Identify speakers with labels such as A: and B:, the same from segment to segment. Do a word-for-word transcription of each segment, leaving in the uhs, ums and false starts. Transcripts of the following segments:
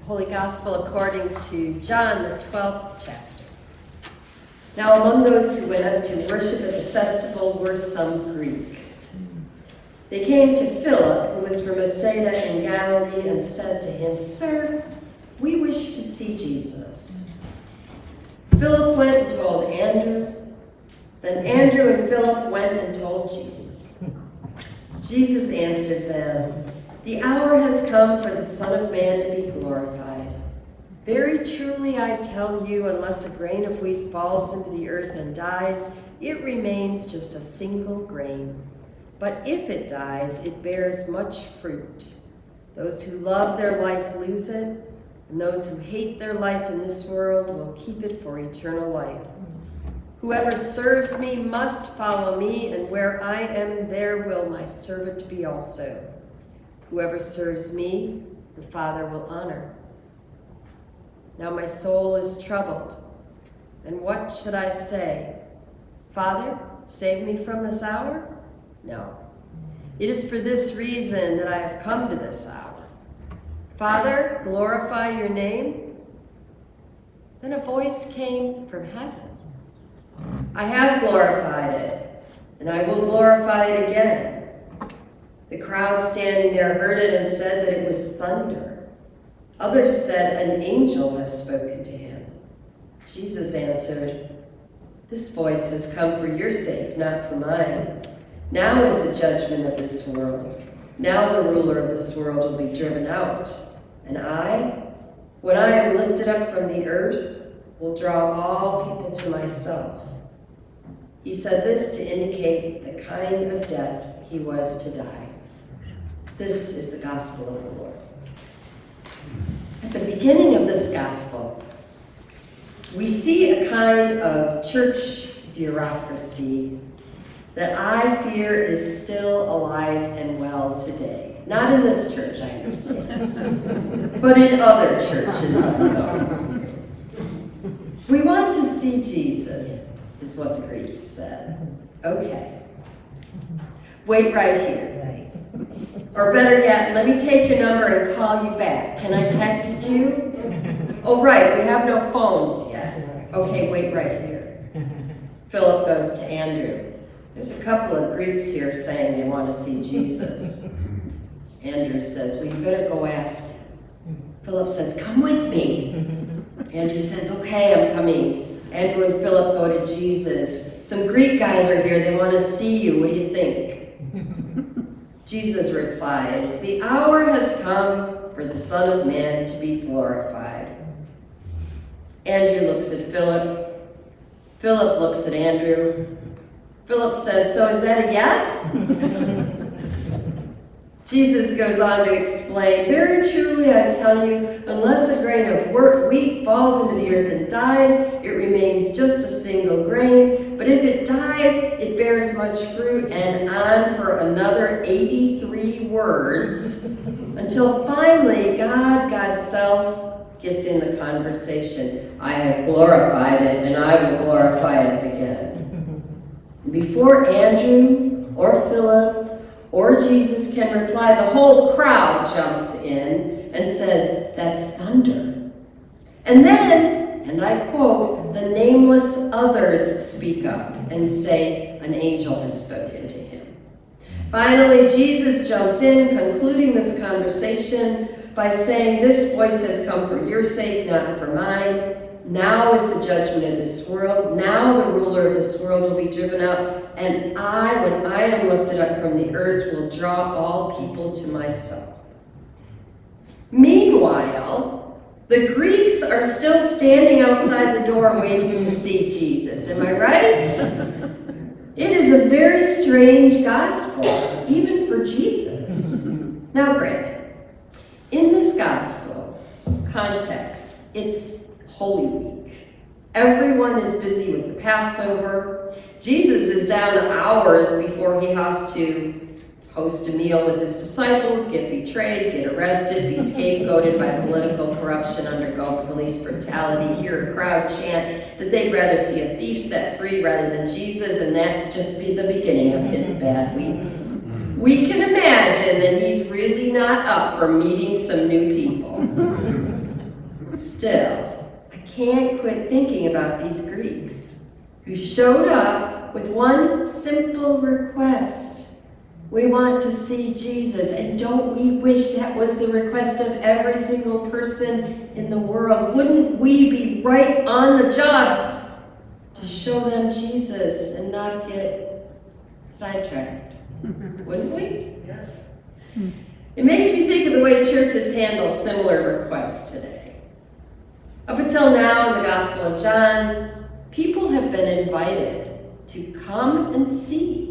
A: Holy Gospel according to John, the twelfth chapter. Now among those who went up to worship at the festival were some Greeks. They came to Philip, who was from Bethsaida in Galilee, and said to him, "Sir, we wish to see Jesus." Philip went and told Andrew. Then Andrew and Philip went and told Jesus. Jesus answered them, "The hour has come for the Son of Man to be glorified. Very truly I tell you, unless a grain of wheat falls into the earth and dies, it remains just a single grain. But if it dies, it bears much fruit. Those who love their life lose it, and those who hate their life in this world will keep it for eternal life. Whoever serves me must follow me, and where I am, there will my servant be also. Whoever serves me, the Father will honor. Now my soul is troubled, and what should I say? Father, save me from this hour? No. It is for this reason that I have come to this hour. Father, glorify your name." Then a voice came from heaven. "I have glorified it, and I will glorify it again." The crowd standing there heard it and said that it was thunder. Others said, "An angel has spoken to him." Jesus answered, "This voice has come for your sake, not for mine. Now is the judgment of this world. Now the ruler of this world will be driven out. And I, when I am lifted up from the earth, will draw all people to myself." He said this to indicate the kind of death he was to die. This is the gospel of the Lord. At the beginning of this gospel, we see a kind of church bureaucracy that I fear is still alive and well today. Not in this church, I understand, but in other churches I know. We want to see Jesus, is what the Greeks said. Okay. Wait right here. Or better yet, let me take your number and call you back. Can I text you? Oh, right, we have no phones yet. Okay, wait right here. Philip goes to Andrew. There's a couple of Greeks here saying they want to see Jesus. Andrew says, "Well, you better go ask him." Philip says, "Come with me." Andrew says, "Okay, I'm coming." Andrew and Philip go to Jesus. "Some Greek guys are here. They want to see you. What do you think?" Jesus replies, "The hour has come for the Son of Man to be glorified." Andrew looks at Philip. Philip looks at Andrew. Philip says, "So is that a yes?" Jesus goes on to explain, "Very truly I tell you, unless a grain of wheat falls into the earth and dies, it remains just a single grain. But if it dies, it bears much fruit," and on for another eighty-three words, until finally God, God's self, gets in the conversation. "I have glorified it, and I will glorify it again." Before Andrew or Philip or Jesus can reply, the whole crowd jumps in and says, "That's thunder." And then, and I quote, the nameless others speak up and say, "An angel has spoken to him." Finally, Jesus jumps in, concluding this conversation by saying, "This voice has come for your sake, not for mine. Now is the judgment of this world. Now the ruler of this world will be driven out. And I, when I am lifted up from the earth, will draw all people to myself." Meanwhile, the Greeks are still standing outside the door waiting to see Jesus. Am I right? It is a very strange gospel, even for Jesus. Now, granted, in this gospel context, it's Holy Week. Everyone is busy with the Passover. Jesus is down to hours before he has to host a meal with his disciples, get betrayed, get arrested, be scapegoated by political corruption, undergo police brutality, hear a crowd chant that they'd rather see a thief set free rather than Jesus, and that's just be the beginning of his bad week. We can imagine that he's really not up for meeting some new people. Still, I can't quit thinking about these Greeks who showed up with one simple request. We want to see Jesus, and don't we wish that was the request of every single person in the world? Wouldn't we be right on the job to show them Jesus and not get sidetracked? Wouldn't we?
B: Yes.
A: It makes me think of the way churches handle similar requests today. Up until now in the Gospel of John, people have been invited to come and see.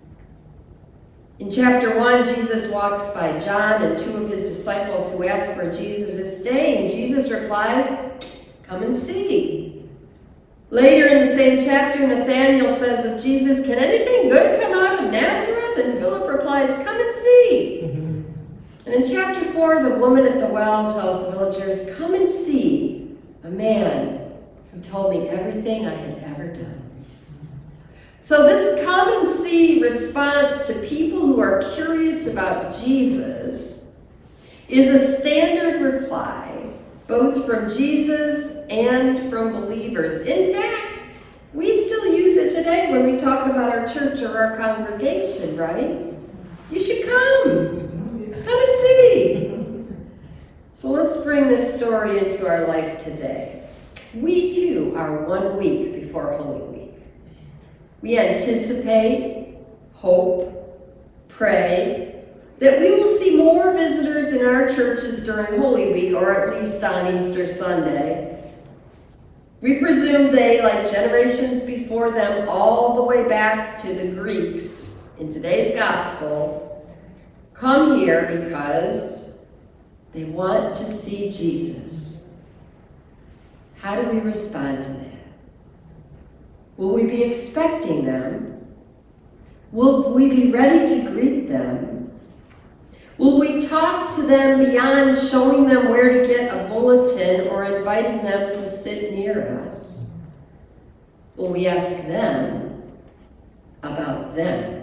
A: In chapter one, Jesus walks by John and two of his disciples who ask where Jesus is staying. Jesus replies, "Come and see." Later in the same chapter, Nathanael says of Jesus, "Can anything good come out of Nazareth?" And Philip replies, "Come and see." And in chapter four, the woman at the well tells the villagers, "Come and see a man who told me everything I had ever done." So this come and see response to people who are curious about Jesus is a standard reply, both from Jesus and from believers. In fact, we still use it today when we talk about our church or our congregation, right? You should come. Come and see. So let's bring this story into our life today. We too are one week before Holy Week. We anticipate, hope, pray that we will see more visitors in our churches during Holy Week, or at least on Easter Sunday. We presume they, like generations before them, all the way back to the Greeks in today's gospel, come here because they want to see Jesus. How do we respond to that? Will we be expecting them? Will we be ready to greet them? Will we talk to them beyond showing them where to get a bulletin or inviting them to sit near us? Will we ask them about them?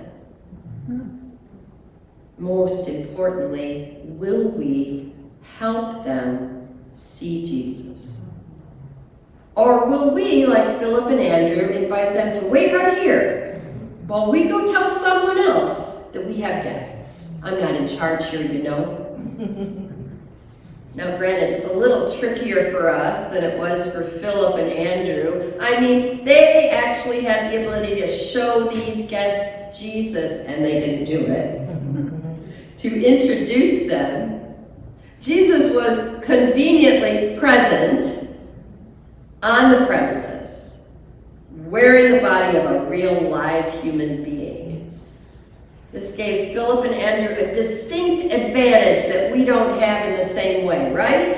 A: Most importantly, will we help them see Jesus? Or will we, like Philip and Andrew, invite them to wait right here while we go tell someone else that we have guests? I'm not in charge here, you know. Now, granted, it's a little trickier for us than it was for Philip and Andrew. I mean, they actually had the ability to show these guests Jesus, and they didn't do it, to introduce them. Jesus was conveniently present on the premises, wearing the body of a real live human being. This gave Philip and Andrew a distinct advantage that we don't have in the same way, right?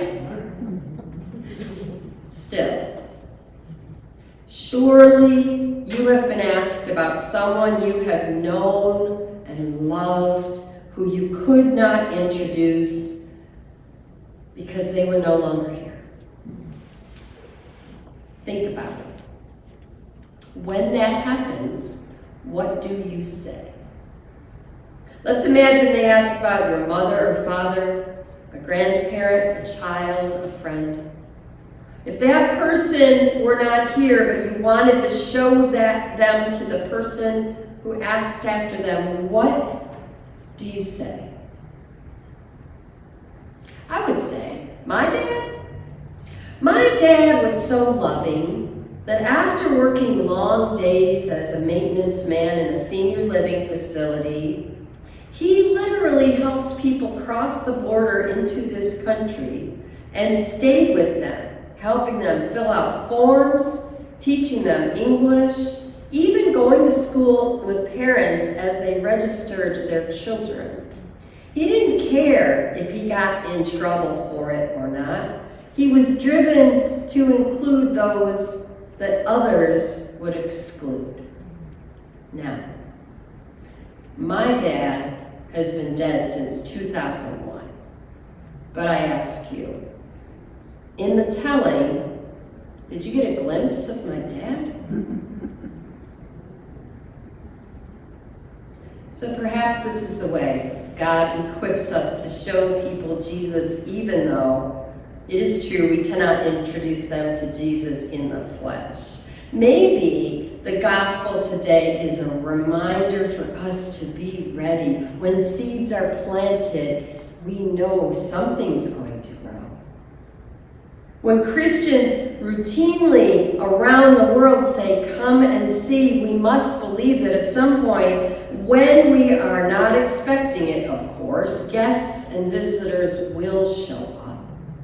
A: Still, surely you have been asked about someone you have known and loved who you could not introduce because they were no longer here. Think about it. When that happens, what do you say? Let's imagine they ask about your mother or father, a grandparent, a child, a friend. If that person were not here, but you wanted to show that them to the person who asked after them, what do you say? I would say, my dad? My dad was so loving that after working long days as a maintenance man in a senior living facility, he literally helped people cross the border into this country and stayed with them, helping them fill out forms, teaching them English, even going to school with parents as they registered their children. He didn't care if he got in trouble for it or not. He was driven to include those that others would exclude. Now, my dad has been dead since two thousand one. But I ask you, in the telling, did you get a glimpse of my dad? So perhaps this is the way God equips us to show people Jesus even though it is true we cannot introduce them to Jesus in the flesh. Maybe the gospel today is a reminder for us to be ready. When seeds are planted, we know something's going to grow. When Christians routinely around the world say, come and see, we must believe that at some point, when we are not expecting it, of course, guests and visitors will show up.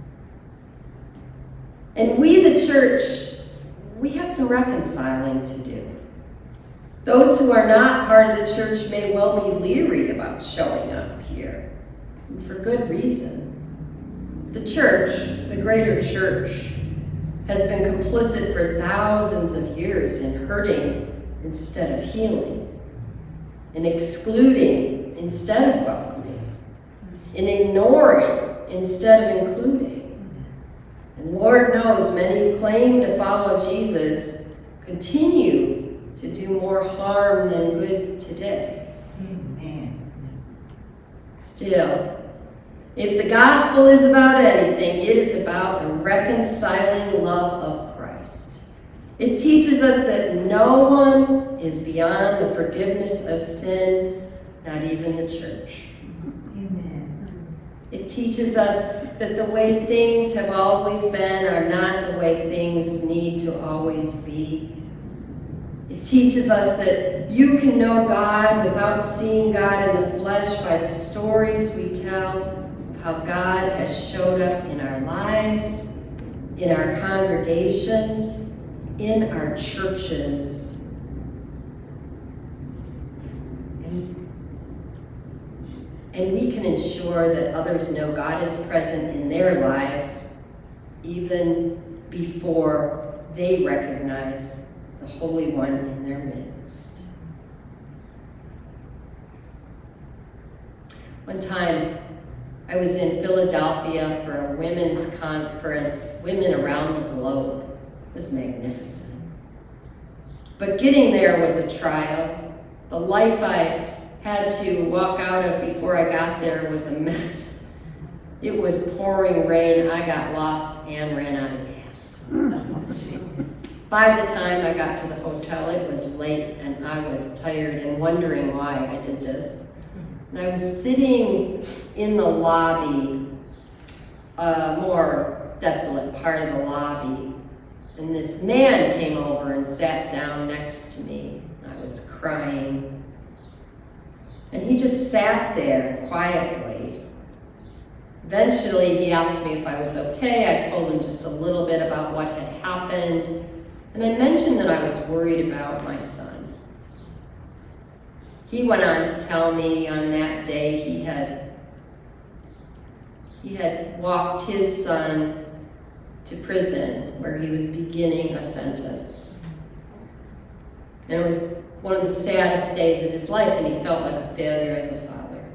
A: And we, the church, we have some reconciling to do. Those who are not part of the church may well be leery about showing up here, and for good reason. The church, the greater church, has been complicit for thousands of years in hurting instead of healing, in excluding instead of welcoming, in ignoring instead of including. And Lord knows many who claim to follow Jesus continue to do more harm than good today. Amen. Still, if the gospel is about anything, it is about the reconciling love of Christ. It teaches us that no one is beyond the forgiveness of sin, not even the church. Amen. It teaches us that the way things have always been are not the way things need to always be. It teaches us that you can know God without seeing God in the flesh by the stories we tell of how God has showed up in our lives, in our congregations, in our churches. And we can ensure that others know God is present in their lives even before they recognize the Holy One in their midst. One time, I was in Philadelphia for a women's conference, Women Around the Globe. It was magnificent. But getting there was a trial. The life I had to walk out of before I got there was a mess. It was pouring rain. I got lost and ran out of gas. By the time I got to the hotel, it was late and I was tired and wondering why I did this. And I was sitting in the lobby, a more desolate part of the lobby, and this man came over and sat down next to me. I was crying. And he just sat there quietly. Eventually, he asked me if I was okay. I told him just a little bit about what had happened. And I mentioned that I was worried about my son. He went on to tell me on that day he had, he had walked his son to prison where he was beginning a sentence. And it was one of the saddest days of his life, and he felt like a failure as a father.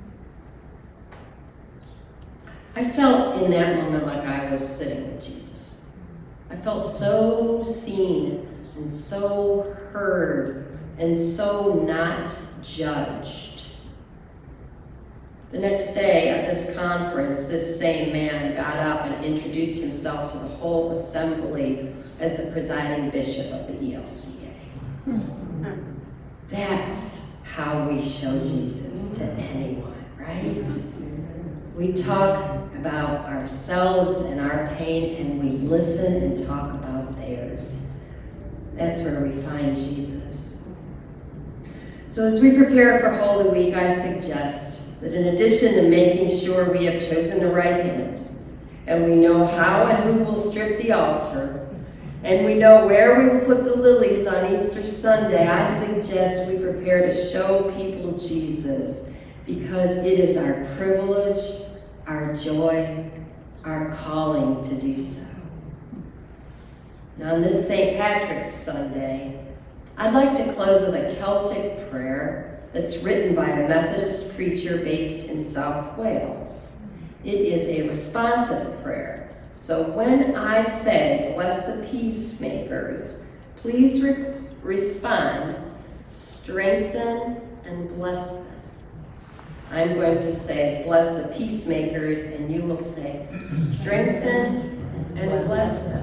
A: I felt in that moment like I was sitting with Jesus. I felt so seen and so heard and so not judged. The next day at this conference, this same man got up and introduced himself to the whole assembly as the presiding bishop of the E L C A. That's how we show Jesus to anyone, right? We talk about ourselves and our pain, and we listen and talk about theirs. That's where we find Jesus. So as we prepare for Holy Week, I suggest that in addition to making sure we have chosen the right hymns, and we know how and who will strip the altar, and we know where we will put the lilies on Easter Sunday, I suggest we prepare to show people Jesus, because it is our privilege, our joy, our calling to do so. Now on this Saint Patrick's Sunday, I'd like to close with a Celtic prayer that's written by a Methodist preacher based in South Wales. It is a responsive prayer. So when I say, bless the peacemakers, please re- respond, strengthen and bless them. I'm going to say, bless the peacemakers, and you will say, strengthen and bless them.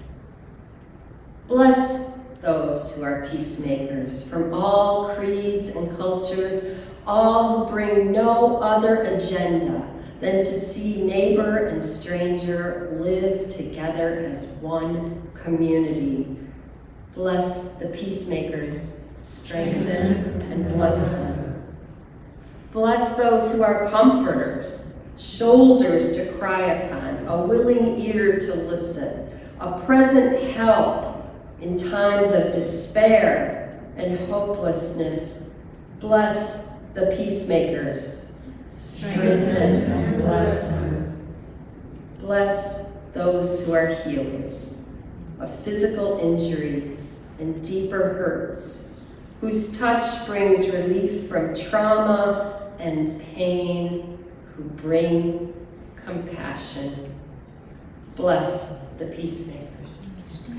A: Bless those who are peacemakers from all creeds and cultures, all who bring no other agenda than to see neighbor and stranger live together as one community. Bless the peacemakers, strengthen and bless them. Bless those who are comforters, shoulders to cry upon, a willing ear to listen, a present help in times of despair and hopelessness. Bless the peacemakers, strengthen and bless them. Bless those who are healers of physical injury and deeper hurts, whose touch brings relief from trauma and pain, who bring compassion. Bless the peacemakers.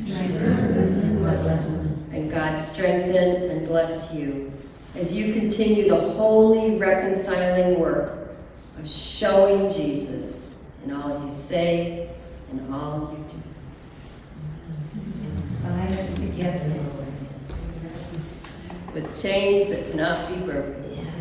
A: And God strengthen and bless you as you continue the holy reconciling work of showing Jesus in all you say and all you do.
B: Bind us together, Lord.
A: With chains that cannot be broken.